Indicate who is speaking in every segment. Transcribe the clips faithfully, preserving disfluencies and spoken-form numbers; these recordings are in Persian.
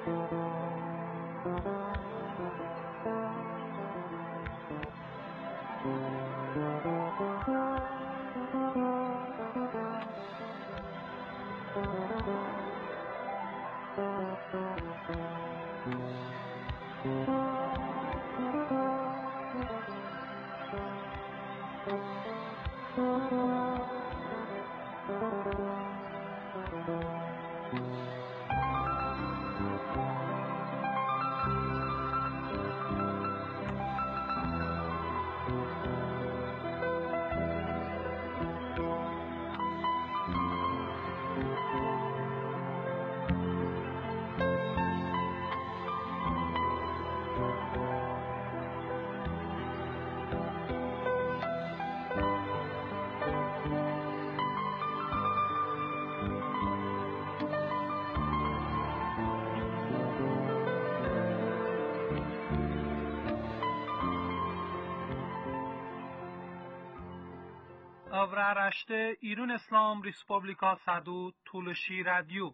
Speaker 1: Avraaraşte İran İslam Respublika Sadu Tuluşi Radyo.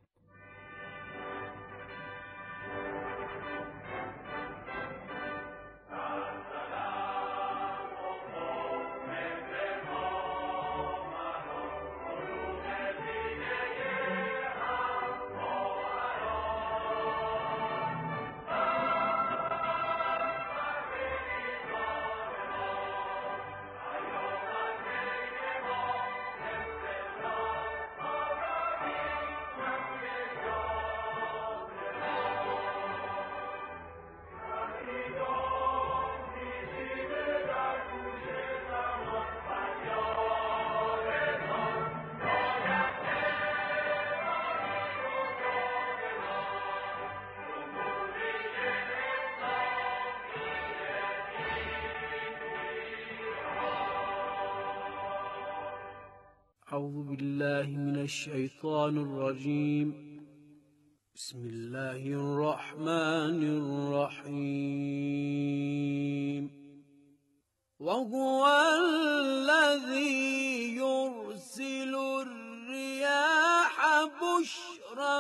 Speaker 2: أعوذ بالله من الشيطان الرجيم. بسم الله الرحمن الرحيم. وهو الذي يرسل الرياح بشرا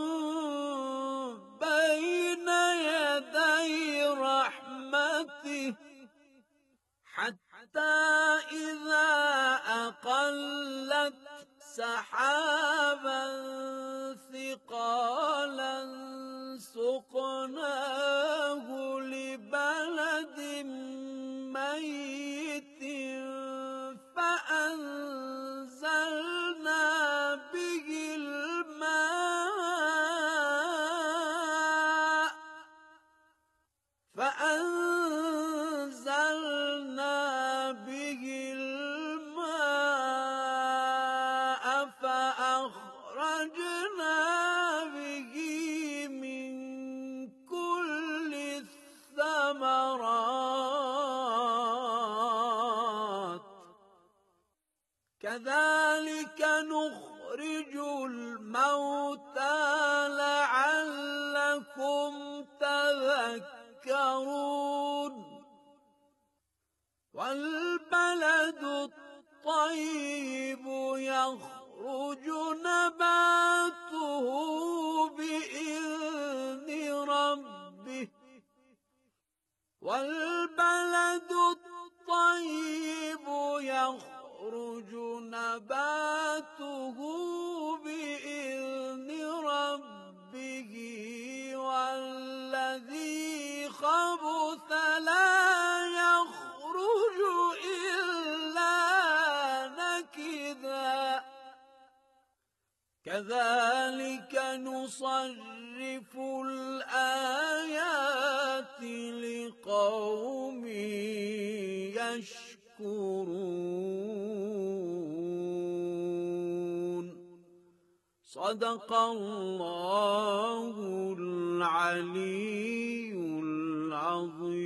Speaker 2: بين يدي رحمته حتى إذا أقلت سحابا ثقالا سقناه لبلد ميت فأنزلنا به الماء فأنزلنا به الماء فأخرجنا به من كل الثمرات كذلك نخرج الموتى لعلكم تذكرون. والبلد الطيب يخرج نباته بإذن ربه والبلد الطيب يخرج نباته بإذن ربه والذي خبث لا يخرج إلا نكدا كذلك نصرف الآيات لقوم يشكرون. صدق الله العلي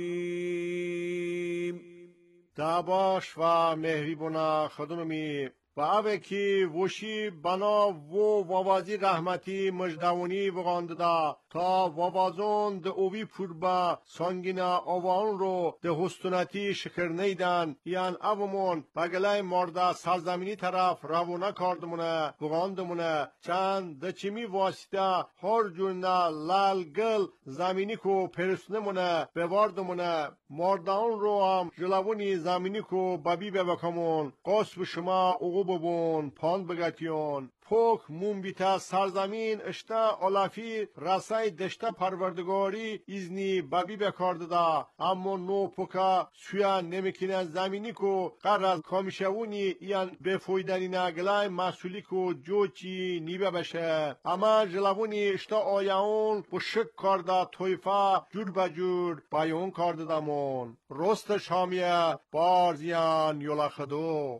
Speaker 2: العظيم.
Speaker 3: دعواش و مهریبونا خودممی و اوه کی وشی بنا و وابازی رحمتی مجدونی بغانده دا تا وابازون ده اوی پوربا سانگینا آوان رو ده هستونتی شکر نیدن یان اومون بگلای مرده سرزمینی طرف روانه کردمونه بغاندمونه چند ده چیمی واسطه هر جورنا لال گل زمینی کو پرسنمونه بواردمونه مردان رو هم جلوونی زمینی کو ببی ببکمون قصب شما اوغو ببون پاند بگتیون پوک موم بیتا سرزمین اشتا علافی رسای دشتا پروردگاری ایزنی ببی بکارده دا اما نو پوکا سویا نمیکنه زمینی کو قرار کامیشوونی ایان بفویدنی نگلای مسئولی کو جوچی نیبه بشه اما جلوونی اشتا آیاون بو شک کرده تویفا جور بجور بایون کرده دامون رست شامیه بارزیان یولا خدو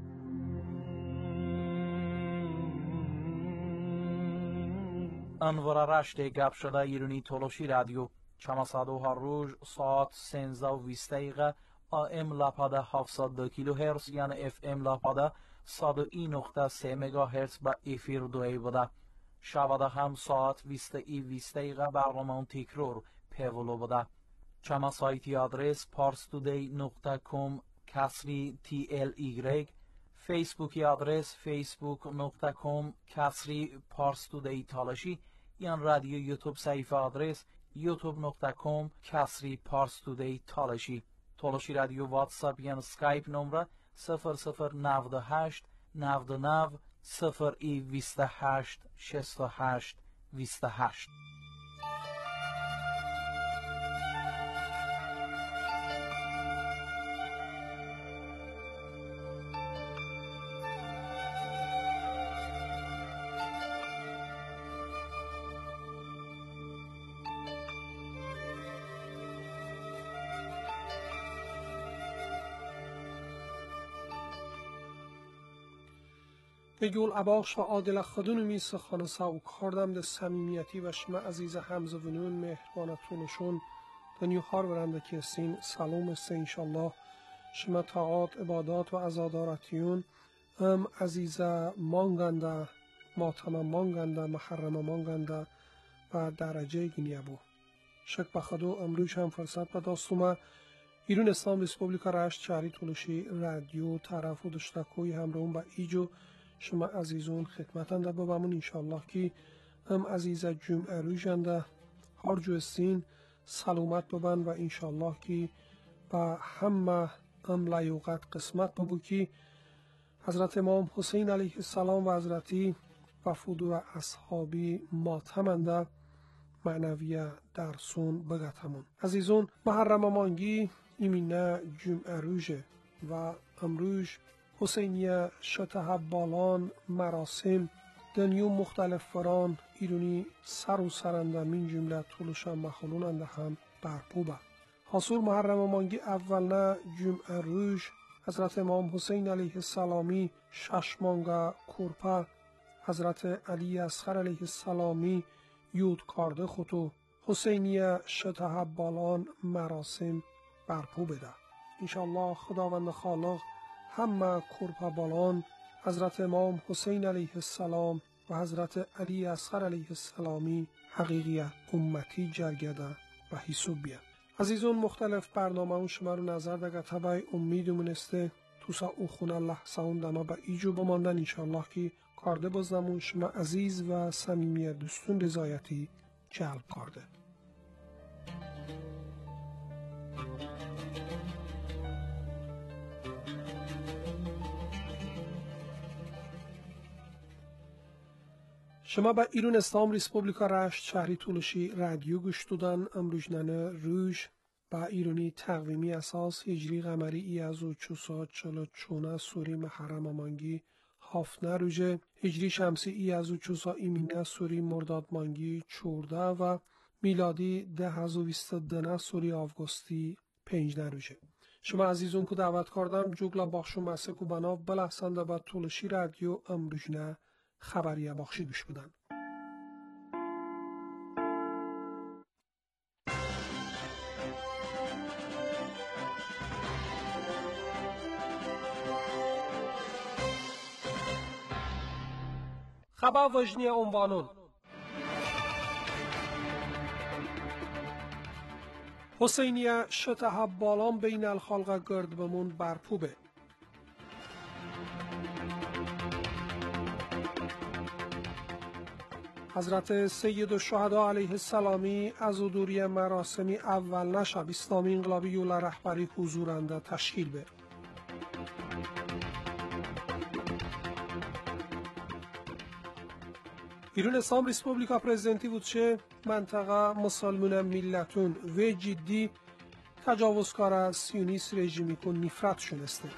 Speaker 4: انوار رشت گپ شده ایرانی تولوشی رادیو چما صدو هر روز ساعت سنزده و بیست دقیقه آم لاپاده هفتصد و دو کیلو هرتز یعنی اف ام لاپاده صد و یک نقطه سه مگا هرتز با افیر دوی بوده شباده هم ساعت بیست ای بیست دقیقه برنامه تکرار پیولو بوده چما سایتی آدرس parstoday نقطه com کسری تی ال ایگرگ فیسبوکی آدرس facebook نقطه com کسری parstoday تالشی یان رادیو یوتیوب صفحه آدرس youtube نقطه com کسری parstoday تالشی تالشی رادیو واتساپ یان سکایپ نمره صفر صفر نود و هشت نود و نه صفر ای بیست و هشت شصت و هشت بیست و هشت.
Speaker 5: بگول اباخش و عادل خودونو میسه خانه ساو کردم ده صمیمیتی و شما عزیز همزه ونون مهربانتونشون دنیو هار برنده کسین سلام است انشالله شما طاعات عبادات و عزادارتیون ام عزیز مانگنده ماتم مانگنده محرم مانگنده و درجه گنیه بو شک بخدو امروز هم فرصت به داستومه ایران اسلام ریسپوبلیکا رشت شهری تولوشی رادیو طرف و دشتکوی همراهون با ایجو شما عزیزون خدمتنده بابمون انشالله که ام عزیز جمعه روشنده هر جو استین سلامت ببن و انشالله که با همه ام لیوقت قسمت ببو که حضرت امام حسین علیه السلام و حضرتی وفود و اصحابی ماتمنده معنویه درسون بگتمون عزیزون محرم مانگی ایمینه جمعه روشه و امروز حسینیه شتهب بالان مراسم دنیو مختلف فران ایرونی سر و سرنده من جمله طولش هم مخلوننده هم برپوبه حاصل محرم مانگی اولنه جمعه روش حضرت امام حسین علیه السلامی شش مانگه کورپه حضرت علی اصغر علیه السلامی یود کارده خودو حسینیه شتهب بالان مراسم برپو بده انشالله خداوند خالق همه کورپه بالان حضرت امام حسین علیه السلام و حضرت علی اصغر علیه السلامی حقیقی امتی جرگده و حسوب بیه عزیزون مختلف برنامه اون شما رو نظر دگه تبای امیدمون استه توسا او خونه لحظه اون دما با ایجو بماندن انشالله که کارده بازنمون شما عزیز و صمیمی دوستون رضایتی جلب کرده شما با ایران اسلام ریسپوبلیکا رشت شهری تولوشی رادیو گوش دادن امروزنانه روش با ایرانی تقویمی اساس هجری قمری ای از و چوسات چلو چونه سوری محرم مانگی هافنه روژه هجری شمسی ای از و چوسا ایمینه سوری مرداد مانگی چورده و میلادی ده هزو ویست دنه سوری آوگوستی پنجده روژه شما عزیزون که دعوت کردم جوگلا باخشو مسکو بناو بلحسنده با تولوشی رادیو امروزنه خبریه باخشی گوش بدن خبر وجنی عنوانون حسینیه شتهب بالان بین الخلق گرد بمون برپوبه. حضرت سید الشهدا علیه السلامی از حضوری مراسمی اول نشب اسلامی انقلابی یولا رهبری حضورنده تشکیل به. ایران اسلام ریسپوبلیکا پرزیدنتی بود چه منطقه مسلمان ملتون و جدی تجاوزکار سیونیست رژیمی کن نفرت شنسته.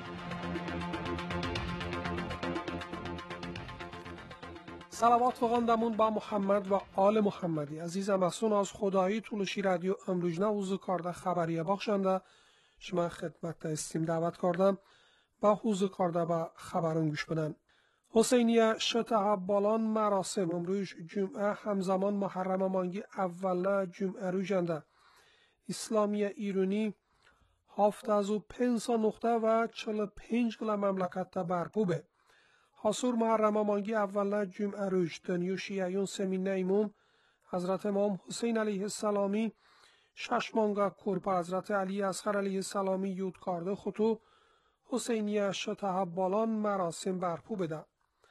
Speaker 5: صلوات وغاندمون با محمد و آل محمدی عزیزم اسون از خدایی طولشی رادیو امروز نوزو کارده خبریه بخشنده شما خدمت استیم دعوت کردم با حوزه کارده با خبرون گوش بدن. حسینیه شتهب بالان مراسم امروز جمعه همزمان محرم مانگی اول جمعه روزنده اسلامی ایرانی هفت از و پنج نقطه و چل پنج گل مملکت برپوبه. حصور محرم مانگی اول جمعه روز دنیو شیعیون سمین نیموم حضرت امام حسین علیه السلامی شش مانگا کرپا حضرت علی اصغر علیه السلامی یود کارده خطو حسینیه شتهب بالان مراسم برپوبه ده.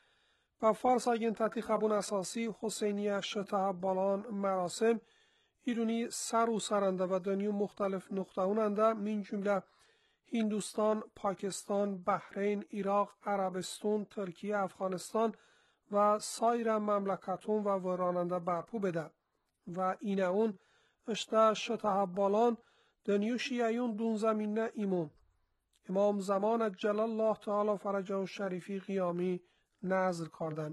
Speaker 5: و فارس اگین تاتی خبون اساسی حسینیه شتهب بالان مراسم ایرانی سر و سرنده و دنیو مختلف نقطه اوننده من جمله هندوستان، پاکستان، بحرین، عراق، عربستان، ترکیه، افغانستان و سایر مملکتون و وراننده برپو بده و این اون اشته شتهب بالان دنیو شیعیون دون زمینه ایمون امام زمان جلال الله تعالی فرجه و شریفی قیامی نظر کردن.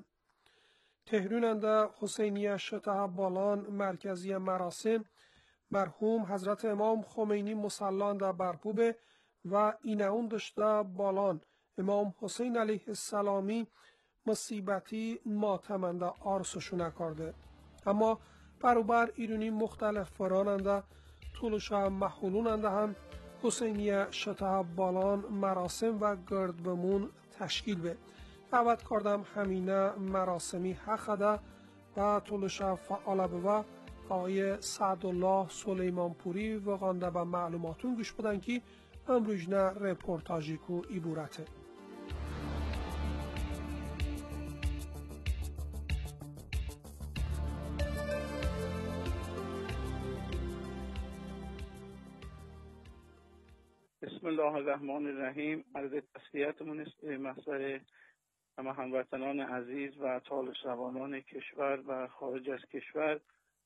Speaker 5: تهروننده حسینیه شتهب بالان مرکزی مراسم مرحوم حضرت امام خمینی مسلان در برپوبه و این اون داشته بالان امام حسین علیه السلامی مصیبتی ماتمنده آرسشونه کرده. اما برابر ایرانی مختلف فراننده طولش هم محولوننده هم حسینیه شتهب بالان مراسم و گرد بمون تشکیل به. دعوت کردم همینه مراسمی حقده و طولش فعال به آقای سعدالله سلیمانپوری و غانده به معلوماتون گوش بدن که امروز نه رپورتاجی کو ایبورته.
Speaker 6: بسم الله الرحمن الرحیم. عرض تسلیتمون است به محضر همه هموطنان عزیز و طال شبانان کشور و خارج از کشور.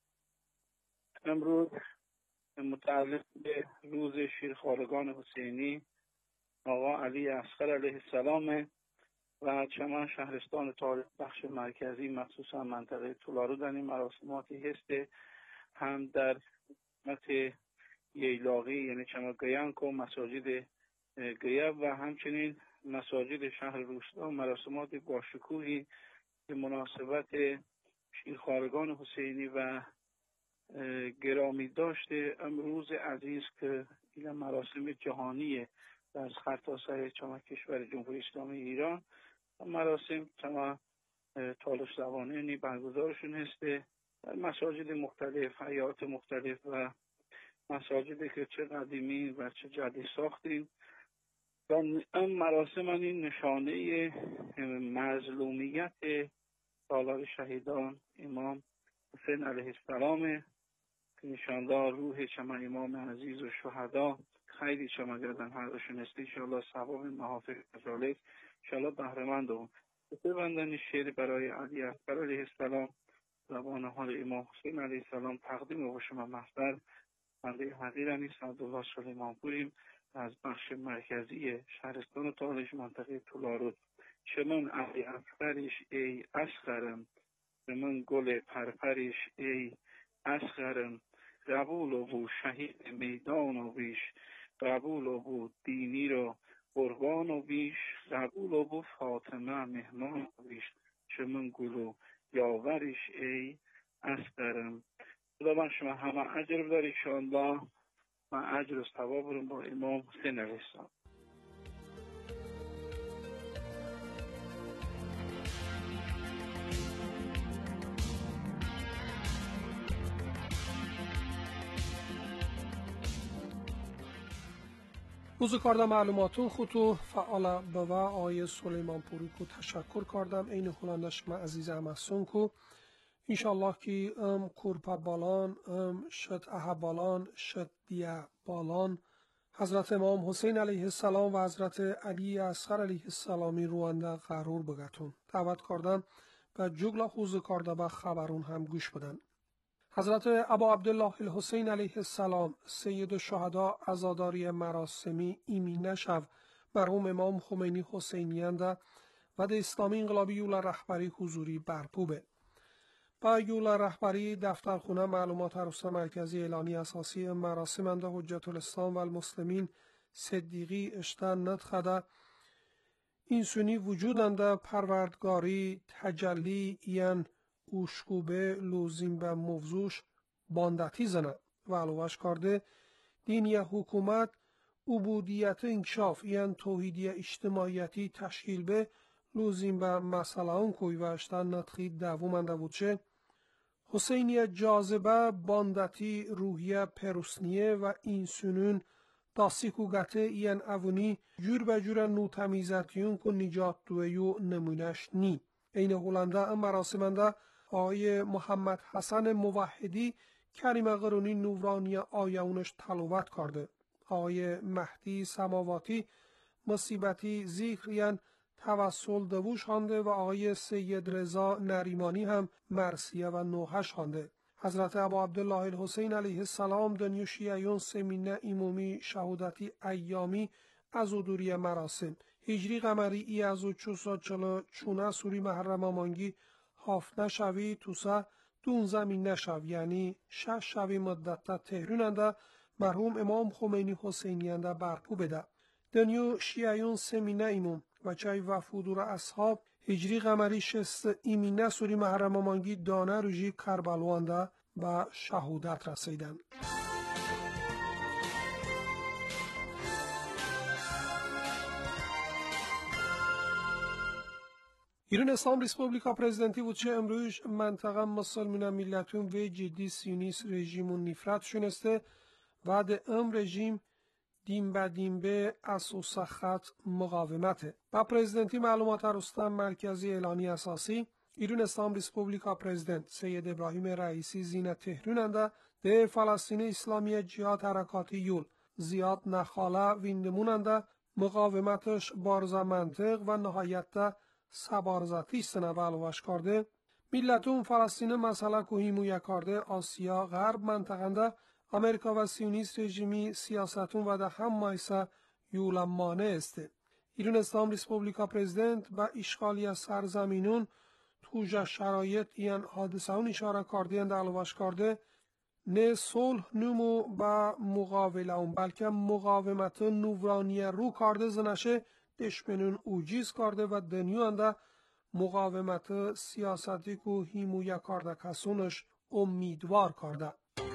Speaker 6: امروز متعلق به روز شیرخوارگان حسینی آقا علی اصغر علیه السلام و چمن شهرستان تاریخ بخش مرکزی مخصوصا منطقه طولارو در این مراسماتی هست هم در قسمت ییلاقی یعنی چمن گیانک و مساجد گیب و همچنین مساجد شهر روستا مراسمات با شکوهی به مناسبت شیرخوارگان حسینی و گرامی داشته امروز عزیز که این مراسم جهانی در سرتاسر چما کشور جمهوری اسلامی ایران مراسم چما تالش زبانه برگزارشون هسته در مساجد مختلف حیات مختلف و مساجدی که چه قدیمی و چه جدید ساختیم. این مراسم این نشانه مظلومیت سالار شهیدان امام حسین علیه السلام که نشاندار روح چما امام عزیز و شهدا خیلی چما گردن حقشون است. انشاءالله ثواب محافظ ذالک انشاءالله بهره‌مند اون. ببندن شعر برای علی اصغر علیه السلام زبان حال امام حسین علیه السلام تقدیم به شما محضر بنده حقیرانی سعدالله سلیمانپوریم از بخش مرکزی شهرستان تالش منطقه طولارو. چمن علی اصغرش ای اصغرم چمن گل پرپرش ای اصغرم قبول و بو شهید میدان و بیش قبول و بو دینی رو قربان و بیش قبول و بو فاطمه مهمان و بیش چمن گلو یاورش ای اصغرم. خدا من شما همه اجر بداری انشاءالله و اجر و ثواب رو با امام حسین علیه السلام.
Speaker 5: اوزو کاردا معلوماتون خودتو فعال بوا آیه سلیمان پوری کو تشکر کردم این هلندش ما عزیز امسون کو انشالله که ام کورپا بالان ام شد اها بالان شد دیا بالان حضرت امام حسین علیه السلام و حضرت علی اصغر علیه السلامی روانده قرار بگتون دعوت کردم و جگلا خوزو کاردا با خبرون هم گوش بدن. حضرت ابا عبدالله الحسین علیه السلام سید الشهدا عزاداری مراسمی ایمینه شو مرحوم امام خمینی حسینیانده و ده اسلامی انقلابی یولا رهبری حضوری برپوبه. با یولا رهبری دفترخونه معلومات عروس مرکزی اعلانی اساسی مراسمنده حجت الاسلام و المسلمین صدیقی اشتن ندخده این سونی وجودنده پروردگاری تجلی این اوشکوبه لوزیم به موضوعش باندتی زنه و علوش کرده دین یا حکومت عبودیت انکشاف یعنی توحیدی اجتماعیتی تشکیل به لوزیم به مسئله اون کوی و اشتن ندخی دوومنده بودشه حسینی جاذبه باندتی روحیه پروسنیه و این سنون داستی گته این اونی جور به جور نو تمیزتیون که نجات دویو نمونش نی این هلنده مراسمنده آقای محمد حسن موحدی کریم قرونی نورانی آیونش تلاوت کرده. آقای مهدی سماواتی مصیبتی ذکریان توسل دوش خوانده و آقای سید رضا نریمانی هم مرثیه و نوحش خوانده. حضرت ابا عبدالله الحسین علیه السلام دنیو شیعیون سمینه ایمومی شهودتی ایامی از ادوری مراسم هجری قمری ای از و چوسا چلا چونه سوری محرم مانگی هافنه شوی توسا دون زمین نشو یعنی شش شوی مدت تهروننده مرحوم امام خمینی حسینیانده برپو بده. دنیو شیعیون سمینه ایموم و چای وفودور اصحاب هجری قمری شست ایمینه سوری محرم مانگی دانه روژی کربلوانده و شهودت رسیدن. ایران اسلام ریسپوبلیکا پرزیدنتی بود چه امروز منطقه مسلمان ملتون و جدی سیونیست رژیم و نفرت شنسته و ده ام رژیم دیم به دیم به اساس خط مقاومته. با پرزیدنتی معلومات رستم مرکزی اعلانی اساسی ایران اسلام ریسپوبلیکا پرزیدنت سید ابراهیم رئیسی زینت تهروننده ده فلسطین اسلامی جهاد حرکاتی یول زیاد نخاله ویندموننده مقاومتش بارزا منطق و نهایت سبارزتی سنوالوش کرده ملتون فلسطین مسئله کوهیمو یکارده آسیا غرب منطقنده امریکا و سیونیست رژیمی سیاستون و ده هم مایسا یولمانه است. ایران اسلام ریسپوبلیکا پرزیدنت با اشغالی سرزمینون توجه شرایط این حادثه اون اشاره کرده اند علوش کرده نه صلح نمو با مقاوله اون بلکه مقاومت نورانی رو کرده زنشه دشمنون اوجیز کرده و دنیانده مقاومت سیاستی که هیمویا کرده کسونش امیدوار کرده.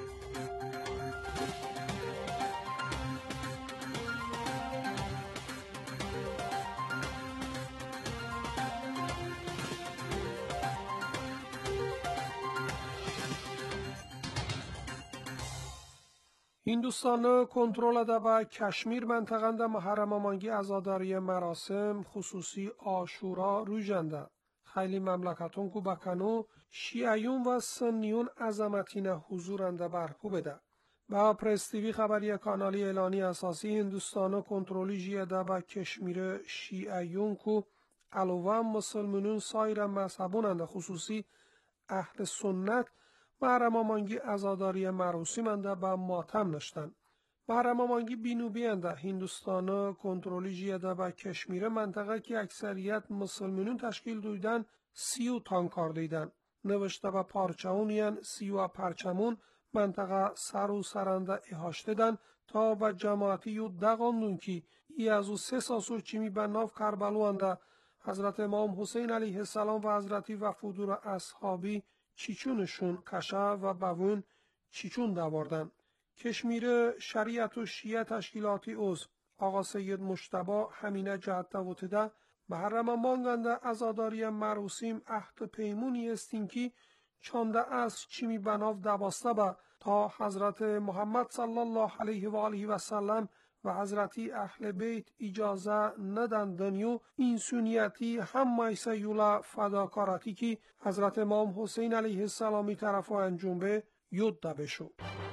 Speaker 5: هندوستان کنترل ده با کشمیر منطقه محرم مانگی عزاداری مراسم خصوصی آشورا روژنده. خیلی مملکتون کو بکنو شیعیون و سنیون عظمتین حضورنده برپو بده. با پرستیوی خبری کانالی اعلانی اساسی هندوستان کنترلی جیده با کشمیر شیعیون کو علاوه مسلمانون سایر مذهبوننده خصوصی اهل سنت محرم مانگی عزاداری مراسمنده با ماتم نشتن. محرم مانگی بینوبی انده هندوستان کنترلی جیده با کشمیر منطقه که اکثریت مسلمانون تشکیل دویدن سیو تان کار دیدن. نوشته با پارچمون سیو پرچمون منطقه سر و سرنده احاشته دن تا با جماعتی یو دقاندون که ای از او سه ساسور چیمی بناف کربلو انده حضرت امام حسین علیه السلام و حضرتی وفودور اصحابی چیچونشون کشه و بوون چیچون دواردن. کشمیر شریعت و شیعه تشکیلاتی عضو آقا سید مجتبی همینه جهت دوتده محرم مانگنده عزاداری مراسم عهد پیمونی استین که چانده از چیمی بناف دواسته با تا حضرت محمد صلی الله علیه و آله و سلم و حضرتی اهل بیت اجازه ندندن و اینسونیتی هم مایسه یولا فداکاراتی که حضرت امام حسین علیه السلامی طرف انجام به یود بشو.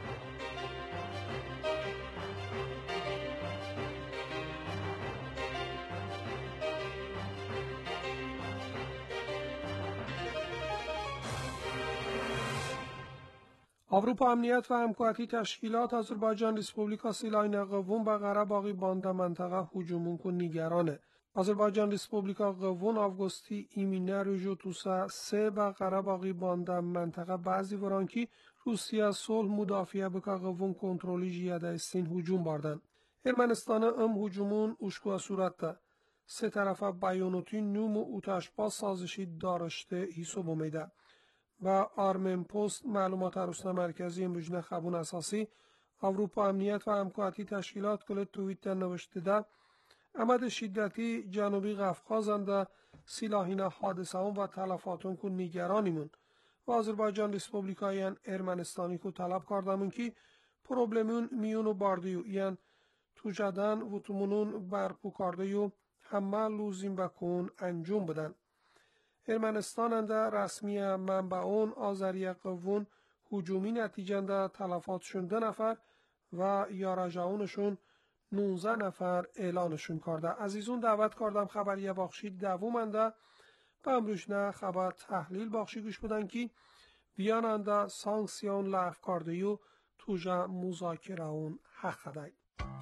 Speaker 5: اروپا امنیت و همکاری تشکیلات آذربایجان ریسپوبلیکا سیلاین قوون به قره باقی بانده منطقه هجومون کو نگرانه. آذربایجان ریسپوبلیکا قوون آگوستی ایمینه رجوع توسا سه به قره باقی بانده منطقه بعضی ورانکی روسیه صلح مدافعه بکا قوون کنترلی جیاده استین هجوم باردن. ارمنستان ام هجومون اشکوا صورت ده. سه طرفه بیانوتی نوم و اوتشبا سازشی دارشته حساب امیده. و آرمن پست معلومات روسنا مرکزی امروزنه خبون اساسی اروپا امنیت و همکاری تشکیلات کل توییتر نوشته ده امد شدتی جنوبی قفقازنده سلاحینا حادثه و تلفاتون که نگرانیمون و آذربایجان ریسپوبلیکایان ارمنستانی که طلب کردمون که پروبلمون میون و باردیو یعن تو جدن و تومونون برپو کردیو همه لوزیم بکن انجام بدن. ارمنستاننده رسمی منبعون آذری قوون هجومی نتیجنده تلفاتشون دو نفر و یارجاونشون نوزده نفر اعلانشون کرده. عزیزون دعوت کردم خبریه باخشی دوومنده به امروزنه خبر تحلیل باخشی گوش بودن که ویاننده سانکسیون لعف کرده و توجه مذاکره اون حق ده.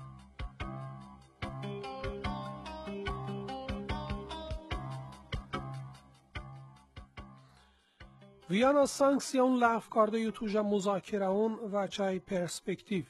Speaker 5: ویانا سانکسیون لغو کرده یو توجه مذاکره اون و چای پرسپکتیو.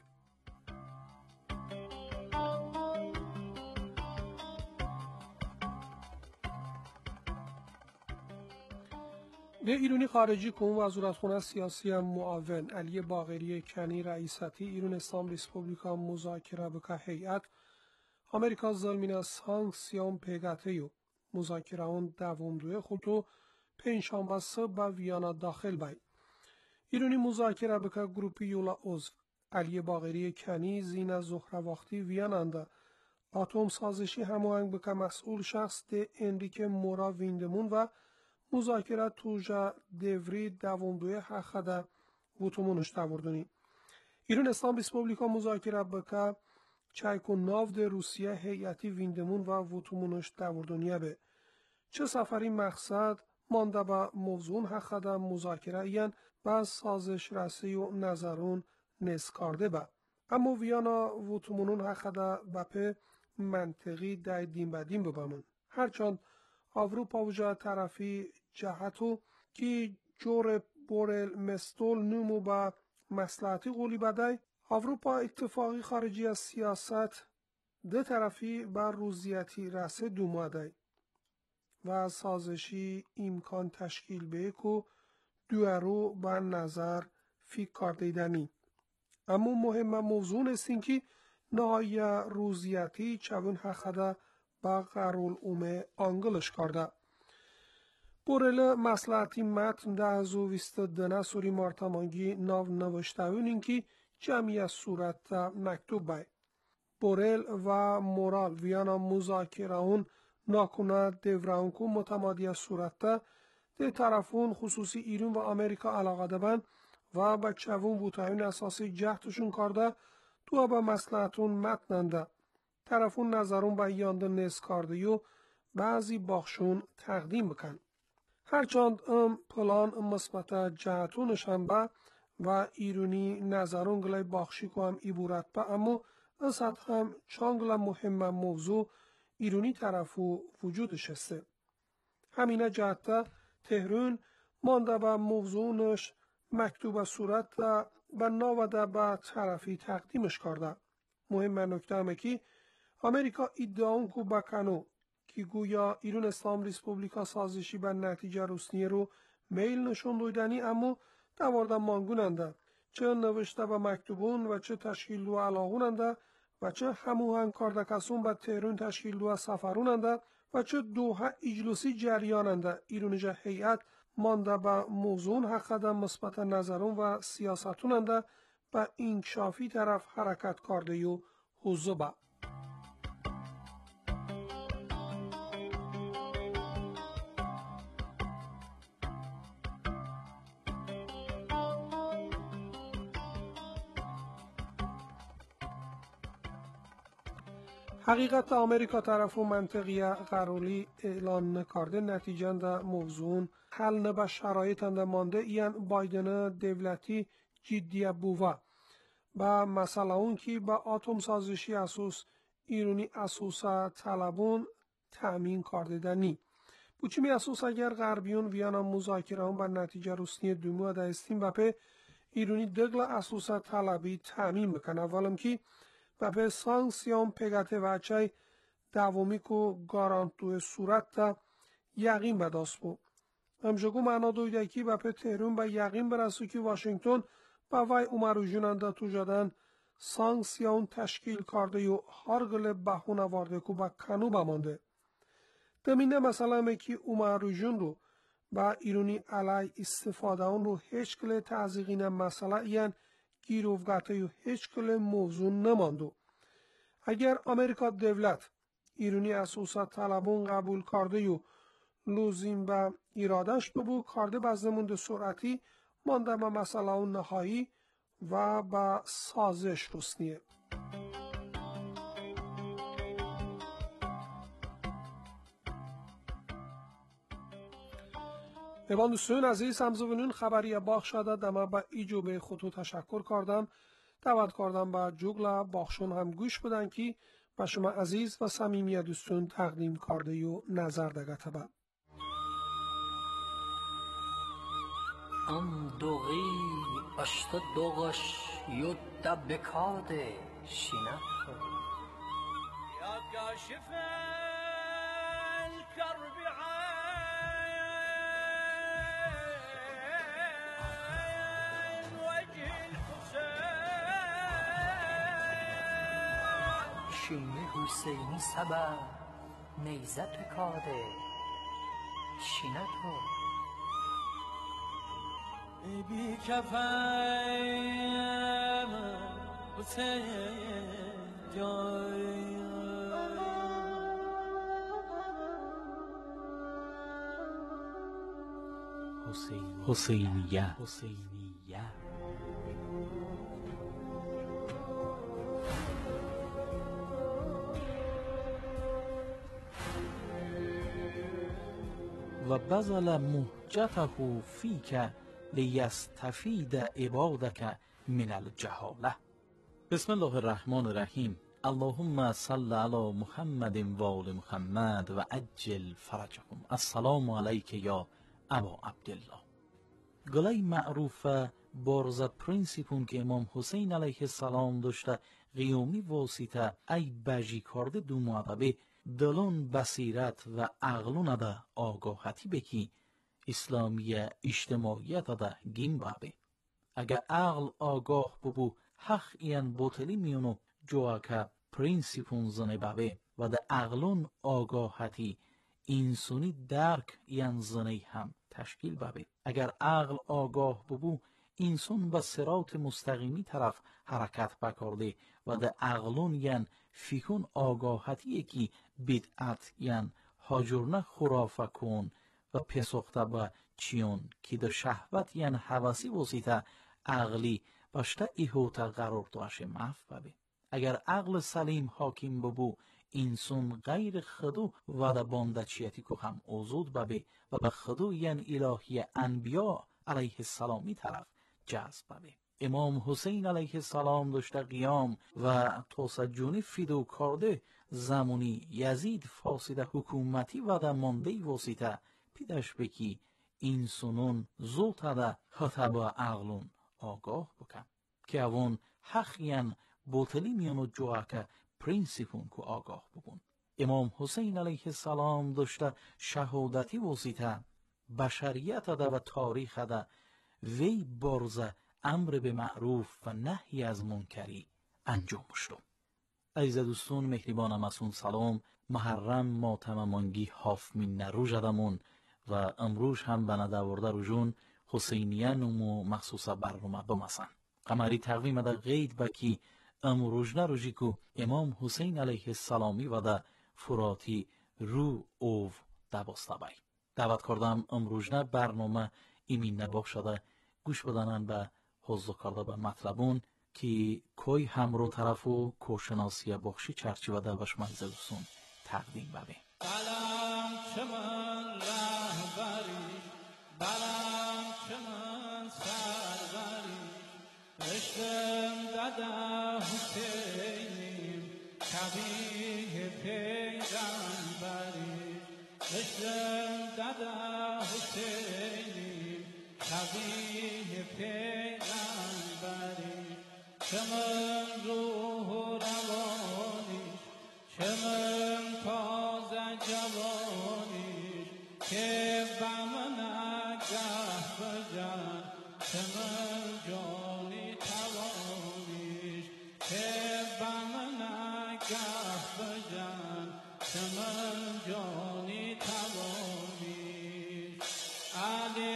Speaker 5: به ایرانی خارجی کن وزارتخانه سیاسی معاون علی باقری کنی رئیستی ایران اسلام ریسپوبلیکا مذاکره بکه هیئت امریکا ظلمین سانکسیون پیگته یو مذاکره اون دوم دوی خودتو پنجشنبه صبح به ویانا داخل بای. ایرانی مذاکره بکه گروپی یولا عضو علی باقری کنی زین زهره وقتی ویاننده اتم سازشی هماهنگ بکه مسئول شخص ده انریک مورا ویندمون و مذاکره توجه دوری دوم دوی حق ده وطمونش دوردونی. ایران اسلام ریسپوبلیکا مذاکره بکه چایکو ناو ده روسیه هیئتی ویندمون و وطمونش دوردونیه به. چه سفری مقصد مانده با موضوع حق ده مذاکره این با سازش رسی و نظرون نسکارده با. اما ویانا وطمونون حق ده بپه منطقی ده دین بدین ببامون. هرچند اروپا و جه طرفی جهتو که جور بورل مستول نمو با مصلحتی قولی بدای اروپا اتفاقی خارجی از سیاست ده طرفی بر روزیتی رسه دوماده و سازشی امکان تشکیل به که دوارو با نظر فکر کردیدنی. اما مهم موضوع است اینکه نهای روزیتی چون حقده با قرول اومه آنگلش کرده. بورل مسلحتی متن ده از او ویست دنه سوری مارتمانگی ناو نوشتهون اینکه جمعی صورت مکتوب بای. بورل و مورال ویانا مذاکره اون ناکنه دوران کو متمادی صورت ده طرفون خصوصی ایران و امریکا علاقه دبن و با چوون بوتاین اساسی جهتشون کرده تو با مصلحتون متننده. طرفون نظرون با یانده نس کرده و بعضی باخشون تقدیم بکن. هرچند ام پلان مثبت جهتونش هم با و ایرانی نظرون گلای باخشی که هم ایبورت با اما از هم چانگل مهم موضوع ایرانی طرفو وجودش هسته. همینه جهت تهران مانده با موضوعش مکتوب صورت و ناوده با طرفی تقدیمش کرده. مهم نکته همه که امریکا ادعاون کو بکنو که گویا ایران اسلام ریسپوبلیکا سازشی به نتیجه روسنیه رو میل نشون دویدنی اما دوارده مانگوننده چه نوشته به مکتوبون و چه تشکیل دو علاقوننده و چه هموهنگ کرده کسون به تهران تشکیل دو سفروننده و چه دوها اجلوسی جریاننده ایرانجا هیئت مانده به موضوع حقیقت مثبت نظرون و سیاستوننده به انکشافی طرف حرکت کرده و حضوبه. حقیقت آمریکا طرفو منطقیه قرولی اعلان نکرده نتیجه ده موضوع حل نبه شرایط ده مانده این بایدن دولتی جدیه بوه با مسئله اون که با آتوم سازشی اساس ایرانی اساسا طلبون تأمین کرده دنی بوچمی اساس اگر غربیون ویانا مذاکره هم بر نتیجه رسنی دومو ده استیم و په ایرانی دگل اساسا طلبی تأمین بکنه ولم که و به سانکسیون پیگته وچه دوامی که گارانتوی صورت تا یقین بداست بو. همجگو معنا دویده که و به تهرون با یقین برسو که واشنگتن با وی امرو جوننده تو جدن سانکسیون تشکیل کرده و هرگل بهونه وارده که با کنو بمانده. دمینه مثلا همه که امرو جون رو با ایرانی علی استفاده اون رو هیچ کل تعذیقین مسئله یعن گیروفگته و هیچ کل موضوع نماندو. اگر امریکا دولت ایرانی اساسا طلبون قبول کرده و لوزیم به ایرادش ببو کرده بزنمونده سرعتی مانده به مسئله اون نهایی و به سازش رسنیه. ایوان دوستان عزیز همزونون خبری باخ شده دما با ایجو به خودتو تشکر کردم دعوت کردم با جوگلا باخشون هم گوش بدن که با شما عزیز و صمیمی دوستون تقدیم کرده و نظر دگته با
Speaker 7: ام دوغی اشت دوغش یوتا بکاده شینت یا کاشف الكرب عن وجه الحسين شینه حسینی سبا نیزت کاده شینت بی کفم حسین جای
Speaker 4: حسینیه حسینیه و بذل مهجته فیک لیستفید عبادک من الجهاله. بسم الله الرحمن الرحیم. اللهم صل علی محمد و آل محمد و عجل فرجهم. السلام علیک یا ابا عبدالله. گلای معروف بارزد پرینسیپون که امام حسین علیه السلام داشته قیومی واسطه ای بجی کرده دو معدبه دلون بصیرت و عقلون ده آگاهتی بکی اسلامی اجتماعیت ده گیم بابه. اگر عقل آگاه ببو حق این بوتلی میونو جوا که پرینسیپون زنه بابه و ده عقلون آگاهتی انسانی درک این زنه هم تشکیل بابه. اگر عقل آگاه ببو انسان به صراط مستقیمی طرف حرکت بکرده و ده عقلون ین فیکون آگاهتی که بدعت ین هاجرنه خرافه کن و پسخته با چیون که ده شهوت ین حوثی وسیطه عقلی باشته ایهوتا قرار داشته مف ببه. اگر عقل سلیم حاکم ببو انسان غیر خدو و ده باندچیتی که هم اوزود ببه و به خدو ین الهی انبیا علیه السلامی طرف جذب ببه. امام حسین علیه السلام داشته قیام و توسجونی فیدو کرده زمانی یزید فاسد حکومتی و ده مانده واسطه پیدش بکی انسانون زوتا ده خطبا عقلون آگاه بکن که اون حقیان بوتلی میانو جوه که پرینسیپون که آگاه ببون. امام حسین علیه السلام داشته شهادتی واسطه بشریت ده و تاریخ ده وی برزه امر به معروف و نهی از منکری انجام شد. عزیز دوستان مهربان مسون سلام. محرم ماتم مانگی هاف من نروج دمون و امروز هم به ندورده روژون حسینیه نمو مخصوص برنامه بمسن. قمری تقویم ده غید بکی امروز نروژی که امام حسین علیه السلامی و ده فراتی رو اوو دباسته بای. دعوت کردم امروز نه برنامه ایمین نباق شده گوش بدنن به حضور کرده به مطلبون که کوی همرو طرف و کوشناسی بخشی چرچی و در بشمنزلسون تقدیم ببین.
Speaker 8: بلم چمن رهبری، بلم چمن سربری، رشتم داده حسینیم کبیه پیغمبری، رشتم داده حسینیم کبیه پیغمبری، چمن روح و روانی، چمن تازه جوانی، که بمن نگه بجن، چمن جانی توانیش، که بمن نگه بجن، چمن جانی توانیش. علی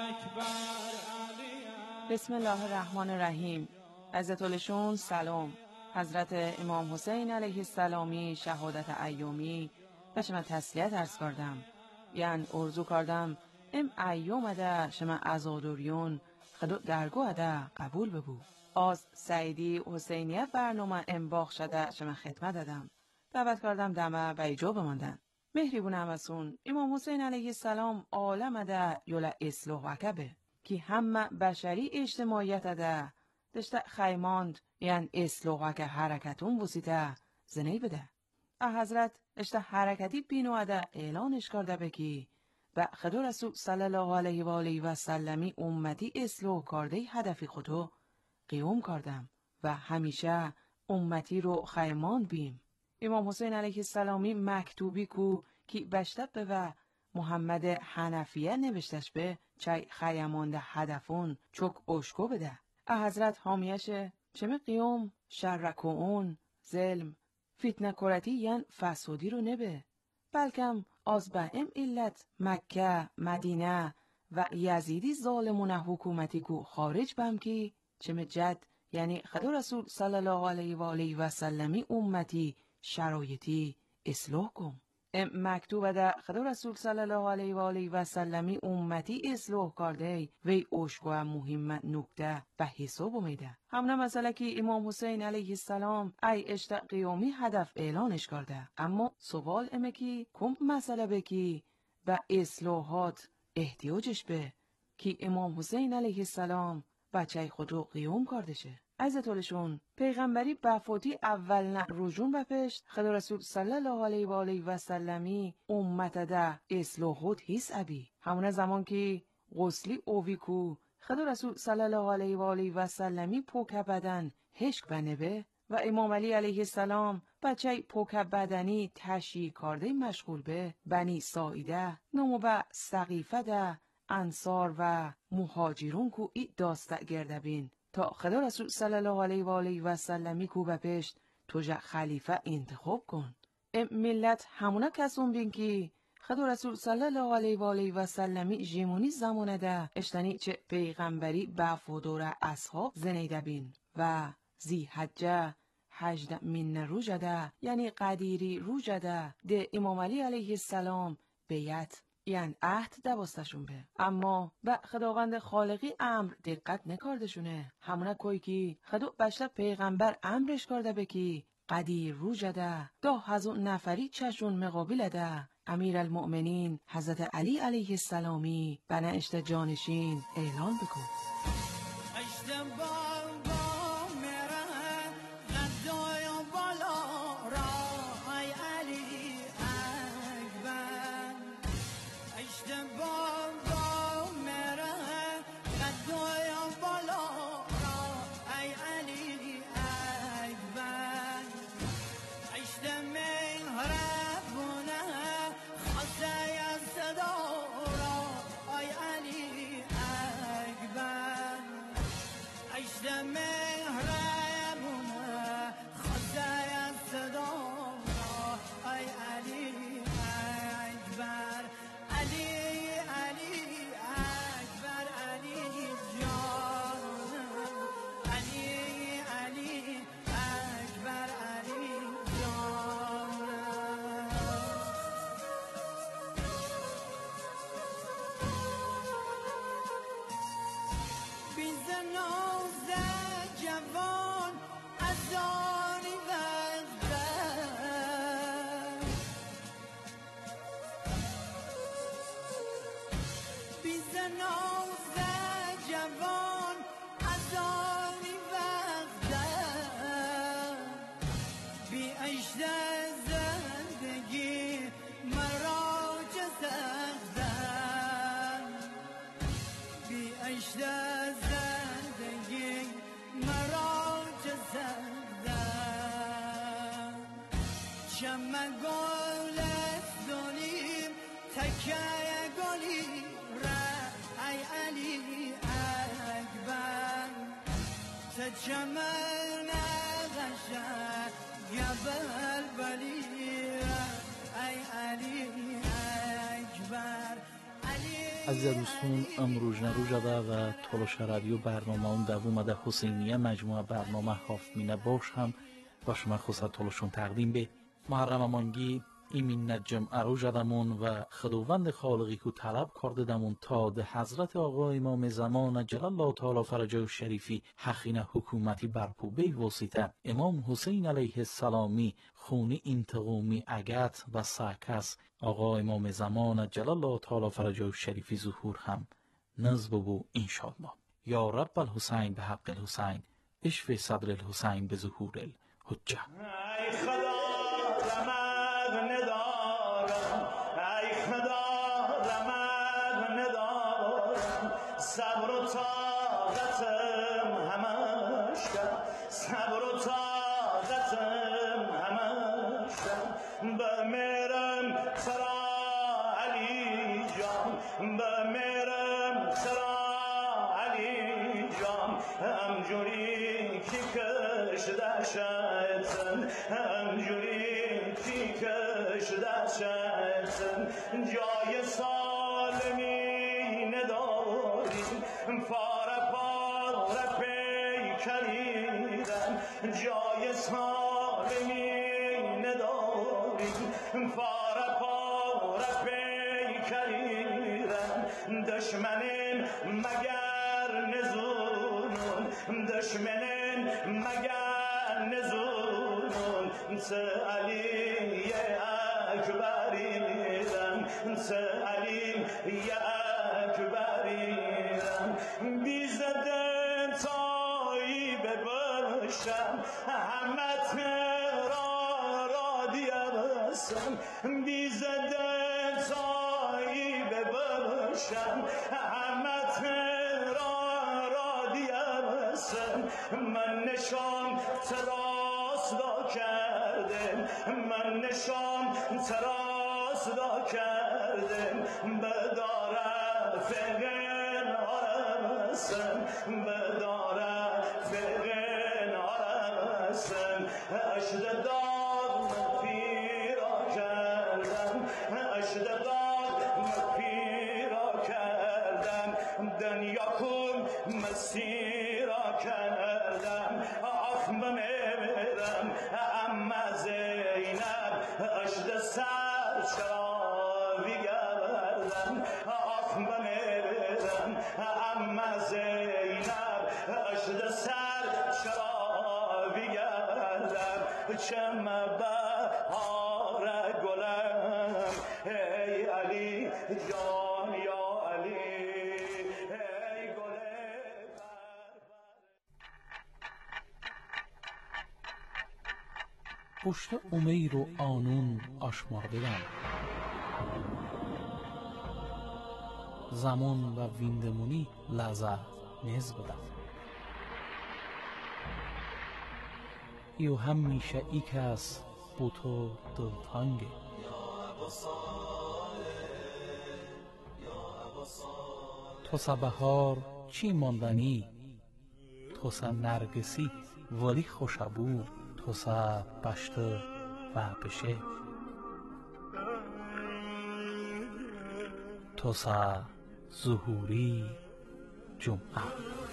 Speaker 8: اکبر علی اکبر.
Speaker 9: بسم الله الرحمن الرحیم. عزتالشون سلام. حضرت امام حسین علیه السلامی شهادت ایومی و شما تسلیت ارز کردم، یعنی ارزو کردم ام ایوم ده شما ازادوریون خدو درگاه ده قبول ببو. از سعیدی حسینیه برنامه ام باخ شده شما خدمت دادم، دعوت کردم دمه و ایجا بماندن. مهریبون همسون امام حسین علیه السلام عالم ده یولا اصلاح وکبه که همه بشری اجتماعیت ده دشته خیماند یعنی اصلاح که حرکتون بسیده زنی بده. حضرت اشته حرکتی بینو ده اعلانش کرده بکی و خدا رسول صلی الله علیه و آله و سلمی امتی اصلاح کرده هدفی خودو قیوم کردم و همیشه امتی رو خیماند بیم. امام حسین علیه السلامی مکتوبی کو که بشته به و محمد حنفیه نوشتش به چای خیمانده هدفون چک اشکو بده. حضرت حامیشه چمه قیوم شرکون ظلم فتنه کرتی یعن فسادی رو نبه، بلکم از به ام علت مکه مدینه و یزیدی ظالمون حکومتی کو خارج بم کی چمه جد یعنی خدا رسول صلی الله علیه و آله و سلمی امتی شرایطی اصلاح کن. ام مکتوب ده خدا رسول صلی الله علیه و آله و سلمی امتی اصلاح کرده وی اوشگاه مهم نکته به حساب میده. همونه مسئله که امام حسین علیه السلام ای اشت قیامی هدف اعلانش کرده، اما سوال امه که کم مسئله بکی به اصلاحات احتیاجش به که امام حسین علیه السلام بچه خود رو قیام کردشه. عزتالشون پیغمبری بفاتی اول نه رجون بپشت خدا رسول صلی الله علیه و آله و سلمی امت ده اصلاحات هیس ابی. همون زمان که غسلی اوی کو خدا رسول صلی الله علیه و آله و سلمی پوک بدن هشک بنبه و امام علی علیه السلام بچه پوک بدنی تشییع کرده مشغول به بنی سایده نمو به سقیفه ده انصار و مهاجرون کو ای داسته گرده بین تا خدا رسول صلی الله علیه و آله و سلمی کو بپشت تو جا خلیفه انتخاب کن. ام ملت همونه کسون بین که خدا رسول صلی الله علیه و آله و سلمی جیمونی زمانه ده اشتنی چه پیغمبری بفودور اصحاب زنیده بین و زی حجه حجد من روجه ده یعنی قدیری روجه ده ده امام علی علیه السلام بیعت یعنی عهد دوستشون به، اما به خداوند خالقی امر دقت نکردشونه. همونه کوی که خدا بشت پیغمبر امرش کرده بکی قدیر رو جده دا هزون نفری چشون مقابل ده امیر المؤمنین حضرت علی علیه السلامی بنا اشت جانشین اعلان بکن.
Speaker 8: عشت
Speaker 7: ناز جوان از آنی وقتم بی عشق زندگی مرا چه سختم بی عشق زندگی مرا چه سختم چمن گل دونیم تکه گلی را ای علی اکبر تجمل نغشد گبل بلی ای علی اکبر
Speaker 4: عزیز دوستان، امروز نروژده و تلاش رادیو برنامه اون دوم ده حسینیه مجموعه برنامه هفت مینه باش هم با شما خصوص تلاشون تقدیم به محرم مانگی ایمین نجم اروژدمون و خداوند خالقی که طلب کرده دمون تا ده حضرت آقا امام زمان جلال الله تعالی فرجه شریفی حقین حکومتی برپو به واسطه امام حسین علیه السلامی خونی انتقامی اگت و ساکس آقا امام زمان جلال الله تعالی فرجه شریفی ظهور هم نزد بو انشاءالله. یا رب الحسین به حق الحسین اشف صدر الحسین به ظهور الحجه.
Speaker 10: ای خدا رمق ندارم ای خدا رمق ندارم صبر و طاقتم همش کم صبر و طاقتم همش کم بمیرم سرا علی جان بمیرم سرا علی جان همجوری که کشده شدن همجوری که کشده شدن جای سالمی نداریم پاره پاره پیکریدن جای سالمی نداریم پاره پاره پیکریدن دشمنین مگر نزونون دشمنین مگر نزونون سه علی اکبریدن سه علی اکبریدن بیزده تایی بباشم همت را را دیارسم بیزده تایی بباشم همت را را دیارسم من نشان تراس دا کردم من نشان تراس دا کردم بداره فقن آرسم بداره فقن آرسم اشد داد پیرا کردم اشد داد پیرا کردم دنیا کن مسیرا کردم آخ بمیرم اما زینب اشد سر شراوی گردم آخ بمیرم اما زینب اشد سر شراوی گردم چم بهار گلم ای علی جان یا علی ای گل
Speaker 4: پشت امیر و آنون آشمار بدم زمان و ویندمونی لحظه نیز بدم ایو همیشه ای کس بوتو دلتانگه تو سبهار چی ماندنی تو سا نرگسی ولی خوشبو تو سا بشت و بشه تو سا ظهوری جمعه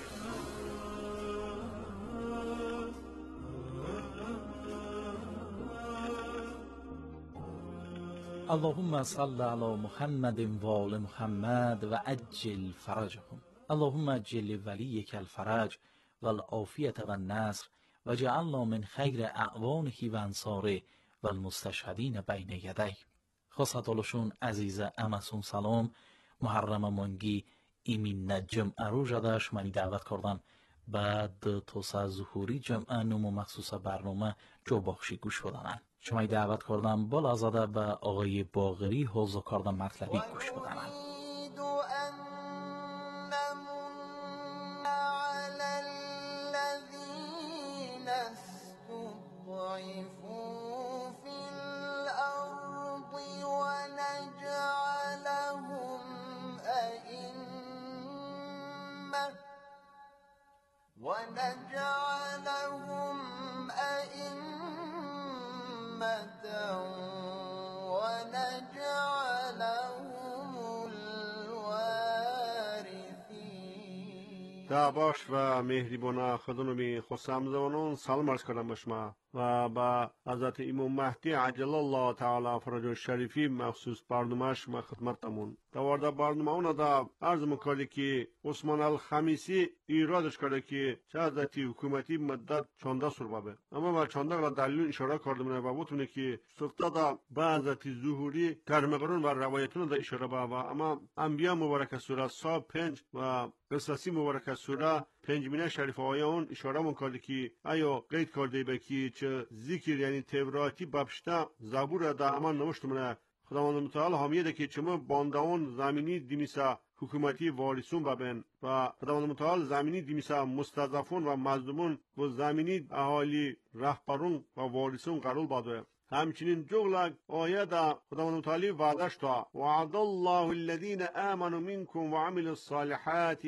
Speaker 4: اللهم صل على محمد و آل محمد و عجل فرجهم. اللهم عجل ولیک الفرج و العافیة و النصر و جعلنا من خیر اعوانه و انصاره و المستشهدین بین یدیه. خواستالشون عزیز امسون سلام محرم مانگی ایمین جمعه رو جداش منی دعوت کردم بعد توسعه ظهوری جمعه نمو مخصوص برنامه جو بخشی گوش بدنن. شما دعوت کردم بالا زده به آقای باقری حوضو کردم مطلبی گوش بدنن.
Speaker 7: ونجعلهم أئمة ونجعلهم الوارثين.
Speaker 3: دعواش و مهربان خودنومی خسامزوانون سلام عرض کردم به شما و با حضرت امام مهدی عجل الله تعالی فرج شریفی مخصوص برنامهش ما خدمتمون دوارده برنامه اون دا عرض میکرده که عثمان الخمیسی ایرادش کرده که چه حضرت حکومتی مدت چانده سربابه اما با چانده را دلیل اشاره کرده منه و بوتونه که سخته دا با حضرت ظهوری کرمقرون و روایتون دا اشاره با اما انبیاء مبارک سوره صاحب پنج و قصصی مبارک سوره پنجمینه شریف آیان اشاره میکرده که آیا قید کرده به که چه ذکر یعنی توراتی بابشته زبور دا امان نوشتمونه خداوند متعال حامیده که چما باندهان زمینی دیمیسا حکومتی وارثون ببن و خداوند متعال زمینی دیمیسا مستضعفون و مظلومون و زمینی اهالی رهبرون و وارثون قرار باده. همچنین جغلق آیه دا خداوند متعالی وعدش تا وعد الله الذین آمنوا منکم و عملوا الصالحات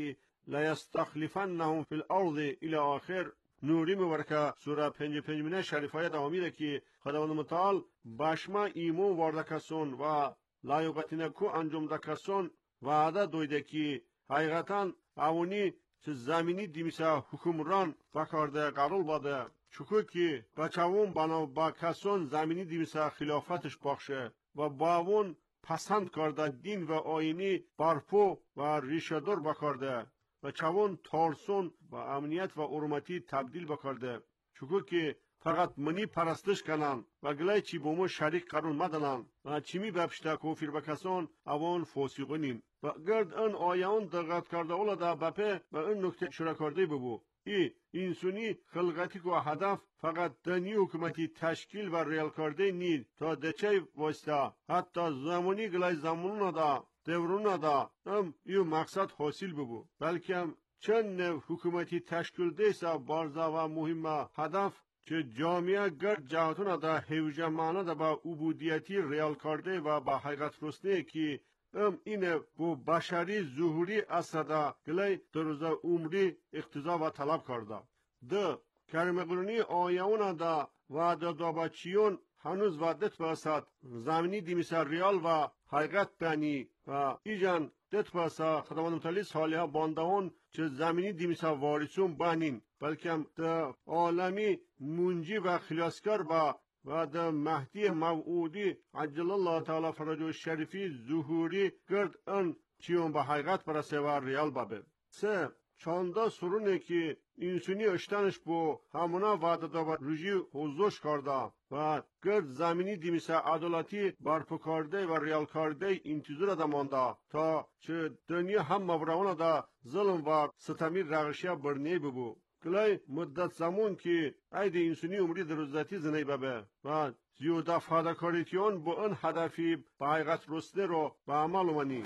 Speaker 3: لیستخلفنهم فی الارض الى آخر. نوری مبارکه سوره پنج پنجمینه شریفه دوامیده که خداوند متعال باشما ایمون وارده کسون و لایقتینکو انجام ده کسون وعده دویده که حقیقتا اونی چه زمینی دیمیسه حکمران بکارده قرار باده چکو که بچهون بنا با کسون زمینی دیمیسه خلافتش بخشه و با اون پسند کرده دین و آینی برپو و ریشه‌دار بکارده و چوان تارسون و امنیت و حرمتی تبدیل بکرده چکو که فقط منی پرستش کنن و گلای چی بومو شریک قرون مدنن و چیمی بپشته کوفیر بکسان اوان فاسقونین و گرد ان آیان دقت کرده اولا دا بپه و این نکته شرا کرده ببو ای انسانی خلقتی که هدف فقط دنی حکومتی تشکیل و ریال کرده نید تا دچه واسطه حتی زمانی گلای زمانون دا دورون دا هم یو مقصد حاصل ببو بلکه هم چند حکومتی تشکیل دیسا بارزا و مهم هدف که جامعه گرد جهاتون دا حیوجه معنا دا با عبودیتی ریال کرده و با حقیقت رسنه که ام اینه بو بشری ظهوری اصدا گلی دروزه عمری اقتضا و طلب کرده ده کرمقرونی آیون دا و دا دابچیون هنوز وعدت باسد زمینی دیمیسر ریال و حقیقت بانی و ایجان دت باسا خداوند متعالی صالحه باندهون چه زمینی دیمیسر وارثون بانین بلکه هم ده عالمی منجی و خلاصکر با و ده مهدی موعودی عجل الله تعالی فرج شریفی ظهوری گرد ان چیون به حقیقت برسه و ریال بابه سه چانده سرونه که انسانی اشتنش بو همونا وعده دا و رجی حضوش کرده و گرد زمینی دیمیسه عدالتی برپو کرده و ریال کرده انتظار دا مانده تا چه دنیا هم مبرونه دا ظلم و ستمی رغشیه برنی ببو گلای مدت زمان که عید انسانی عمری دروزتی زنی ببه و زیوده فداکاریتیان با اون هدفی به حقیقت رسته رو به عمل منی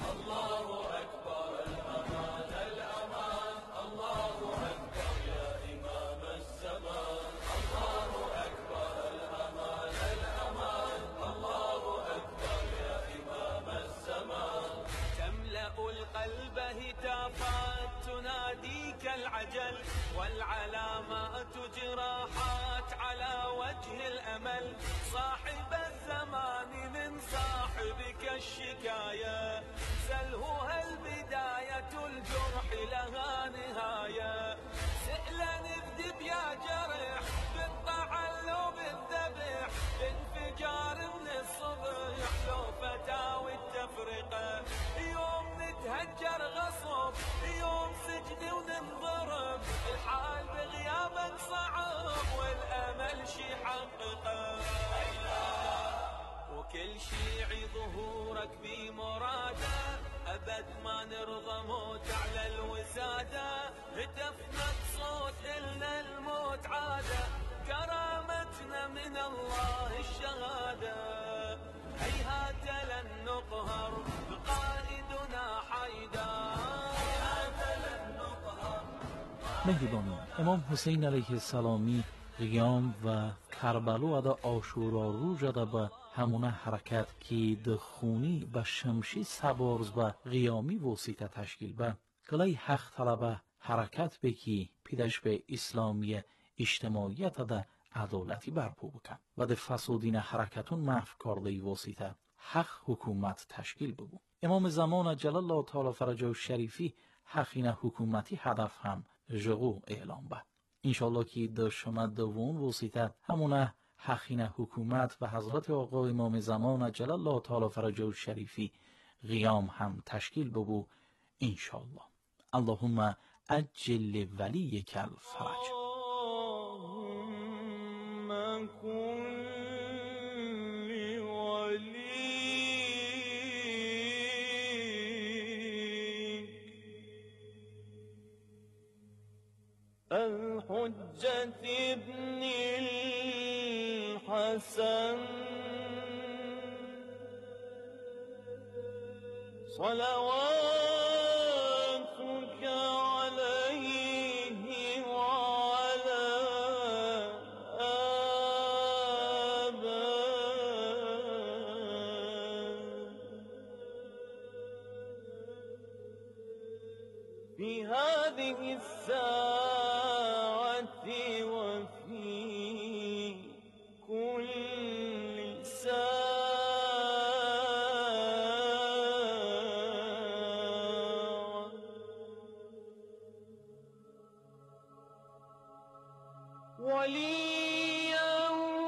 Speaker 11: والعلامات جراحات على وجه الأمل صاحب الزمان من صاحبك الشكاية سله هل بداية الجرح لها نهاية سئلا اكذب يا جرح بالطعن لو بالذبح انفجار من الصبح لو فتاوي التفرقة يوم نتهجر غصب يوم سجن وننضرب الحال بغيابك صعب والامل شي حققه وكل شيعي ظهورك بمراده ابد ما هتفنا بصوت إلنا الموت عادة كرامتنا من الله الشهادة هيهات لن نقهر بقائدنا حيدر هيهات لن نقهر.
Speaker 4: مهربانی امام حسین علیه السلامی قیام و کربلا دا آشورا رو جدا به همونه حرکت که دخونی به شمشی سبارز به قیامی وسیطه تشکیل به کلی حق طلبه حرکت بکی پیدش به اسلامی اجتماعیت دا عدالتی برپو بکن و ده فسادین حرکتون محو کرده وسیطه حق حکومت تشکیل ببو. امام زمان جلال الله تعالی فرجه شریفی حقین حکومتی هدف هم جغو اعلام به. انشالله که در شما دوون وسیطه همونه حقین حکومت و حضرت آقا امام زمان جلال الله تعالی فرجه شریفی قیام هم تشکیل ببو انشالله. اللهم اجل ولی کل فرج.
Speaker 10: الحجة ابن الحسن صلواتك عليه وعلى آبائه في هذه الساعة وليا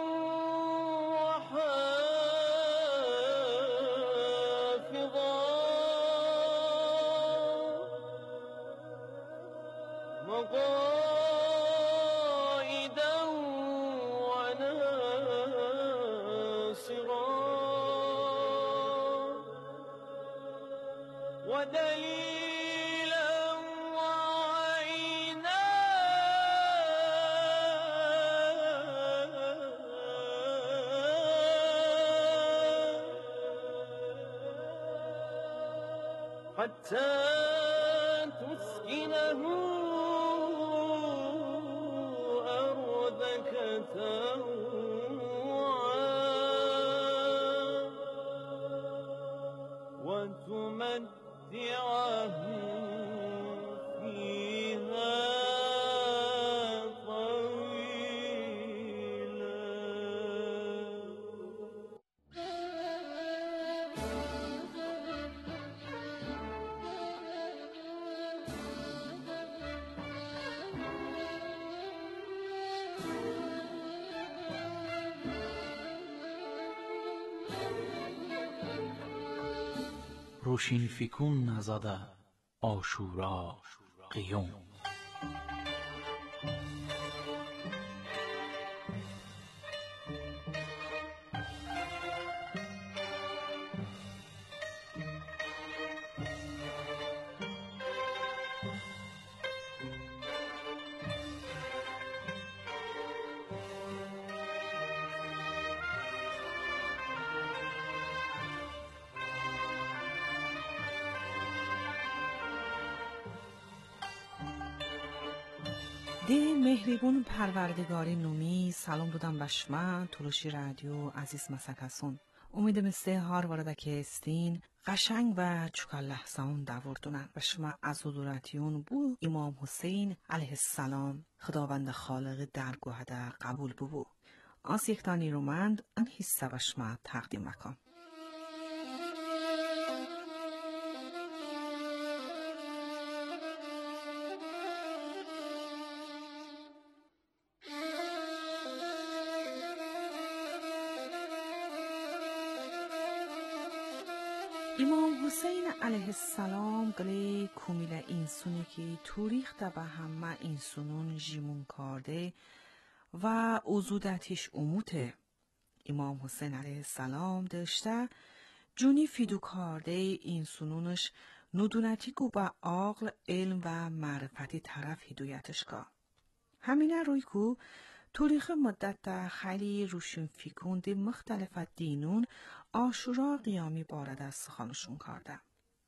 Speaker 10: وحافظا مقائدا وناصرا ودليلا وعينا حتى تسكنه أرضك طوعا وتمتعه فيها طويلا.
Speaker 4: روشین فکون نزده آشورا قیوم.
Speaker 9: ده مهربون پروردگار نومی سلام دادم به شما تلوشی رادیو عزیز مسکسون. امیدم استه هار وارده که استین قشنگ و چکا لحظان دوردونن و شما از حضورتیون بو امام حسین علیه السلام خداوند خالق درگوهده قبول بو. آس یک تانی رومند ان حصه و شما تقدیم مکن. امام حسین علیه السلام گلی کمیل انسونی که توریخ ده به همه انسونون جیمون کرده و وجودتش اموته. امام حسین علیه السلام داشته جونی فیدو کرده انسونونش ندونتی کو با عقل علم و معرفتی طرف هدایتش کا. همینه روی کو تاریخ مدت تا خیلی روشن فیکوندی مختلف دینون آشورا قیامی بارد از سخانشون کرده.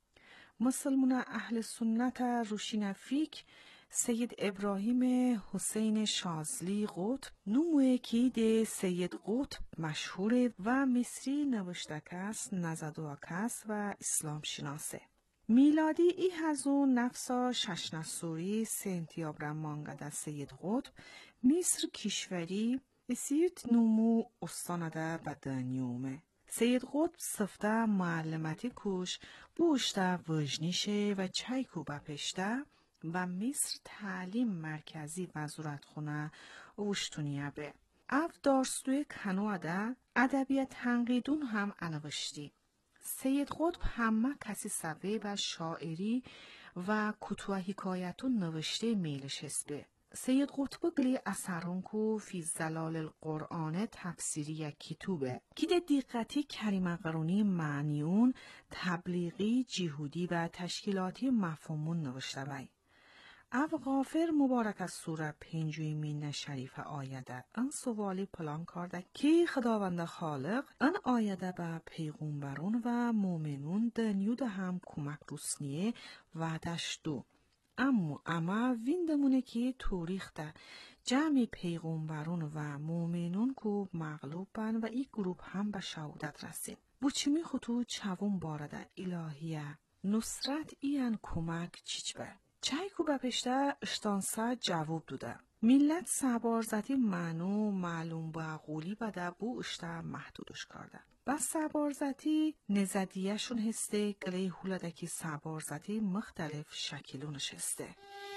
Speaker 9: مسلمان اهل سنت روشین فیک سید ابراهیم حسین شازلی قطب نموه کی ده سید قطب مشهور و مصری نوشته کس نزدو کس و اسلام شناسه. میلادی ای هزو نفسا ششنسوری سنتیابر مانگده سید قطب مصر کشوری اسیت نمو استانده بدنیومه. سید قطب صفته معلمتی کش بوشته وجنیشه و چایکو بپشته و مصر تعلیم مرکزی وزارت خونه اوشتونیه به. او دارستوی کنواده ادبیات تنقیدون هم انوشتی. سید قطب همه کسی سوی و شاعری و کتوه حکایتون نوشته میلش هسته. سید قطب گلی اثرون کو فی زلال القرآن تفسیری یک کتوبه که ده دقتی کریم قرونی معنیون تبلیغی جهودی و تشکیلاتی مفهومون نوشته بای. او غافر مبارک از سوره پنجوی مین شریف آیده ان سوالی پلان کرده که خداوند خالق ان آیده به پیغمبرون و مومنون دنیود هم کمک روسنیه و دشتو. اما اما ویندمونه که توریخ ده جمع پیغمبرون و مومنون کو مغلوب بن و ای گروپ هم به شهادت رسید. بوچمی خطو چوون بارده الهیه نصرت این کمک چیچ بر. چای کو بپشته اشتانسا جواب دوده. ملت سبارزتی منو معلوم با قولی بده بو اشتا محدودش کرده. بس سبارزتی نزدیهشون هسته گلی هولدکی سبارزتی مختلف شکلونش هسته.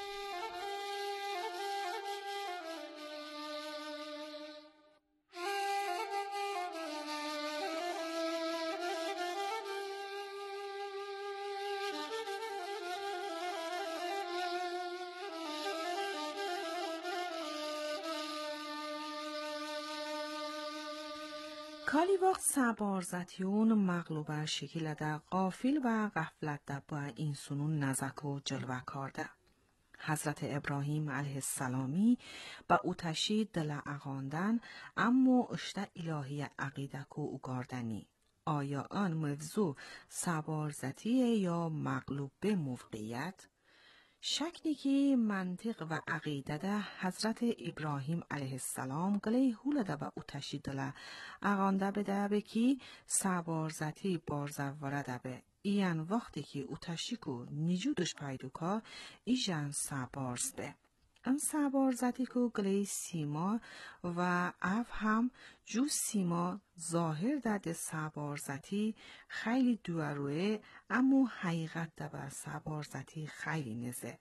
Speaker 9: کالی وقت سبارزتیون مغلوبه شکل ده غافل و غفلت ده با این سنون نزک و جلوه کرده. حضرت ابراهیم علیه السلامی با اوتشی دل اغاندن اما اشته الهی عقیده کو اگاردنی. آیا آن موضوع سبارزتیه یا مغلوب به موقعیت؟ شکلی که منطق و عقیده ده حضرت ابراهیم علیه السلام گلی هولده با اوتشی دله اغانده بده به که سبارزتی بارزواره ده به این وقتی که اوتشی کو نجودش پیدو که ایجان سبارز به. این سبارزتی کو گلی سیما و اف هم جو سیما ظاهر ده ده سبارزتی خیلی دواروه اما حقیقت ده بر سبارزتی خیلی نزه.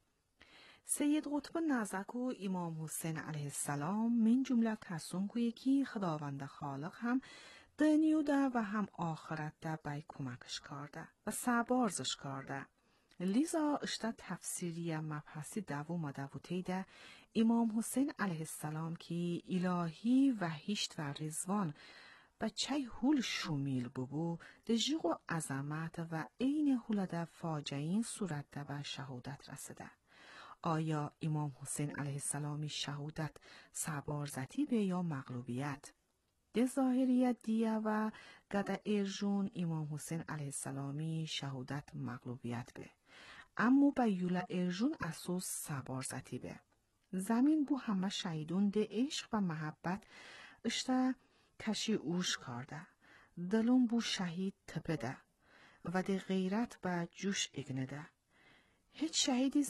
Speaker 9: سید قطب نزک و امام حسین علیه السلام من جمله کسون که یکی خداوند خالق هم دنیو ده و هم آخرت ده بای کمکش کرده و سبارزش کرده. لیزا اشتا تفسیری مبحثی دوم دووتی ده امام حسین علیه السلام که الهی و هیشت و رزوان با چای هول شومیل ببو ده جیغ و عظمت و این هول ده فاجعین صورت ده به شهودت رسده. آیا امام حسین علیه السلامی شهودت سبارزتی به یا مغلوبیت؟ ده ظاهریت دیه و گده ارجون امام حسین علیه السلامی شهودت مغلوبیت به. اما با یولا ارجون اساس سبارزتی به. زمین بو همه شهیدون ده عشق و محبت اشته کشی اوش کرده. دلون بو شهید تپه ده و ده غیرت با جوش اگنه ده. هیچ شهیدی